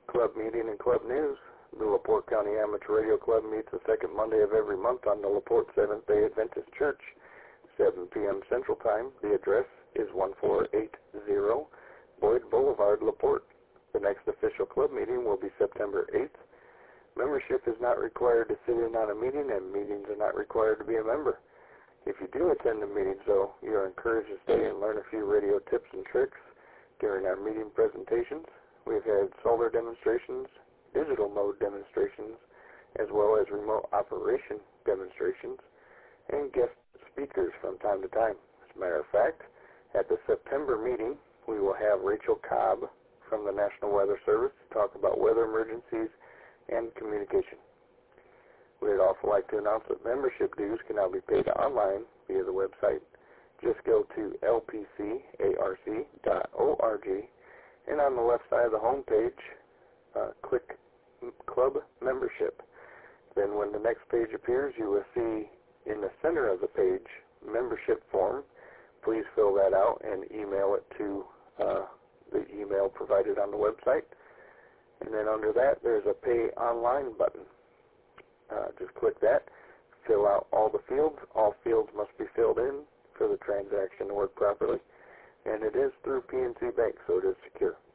Club meeting and club news. The LaPorte County Amateur Radio Club meets the second Monday of every month on the LaPorte Seventh-day Adventist Church, 7 p.m. Central Time. The address is 1480 Boyd Boulevard, LaPorte. The next official club meeting will be September 8th. Membership is not required to sit in on a meeting, and meetings are not required to be a member. If you do attend the meetings, though, you are encouraged to stay and learn a few radio tips and tricks during our meeting presentations. We've had solar demonstrations, digital mode demonstrations, as well as remote operation demonstrations, and guest speakers from time to time. As a matter of fact, at the September meeting, we will have Rachel Cobb from the National Weather Service to talk about weather emergencies and communication. We'd also like to announce that membership dues can now be paid online via the website. Just go to lpcarc.org, and on the left side of the home page, click Club Membership. Then when the next page appears, you will see in the center of the page, membership form. Please fill that out and email it to the email provided on the website. And then under that, there's a Pay Online button. Just click that, fill out all the fields. All fields must be filled in for the transaction to work properly. And it is through PNC Bank, so it is secure.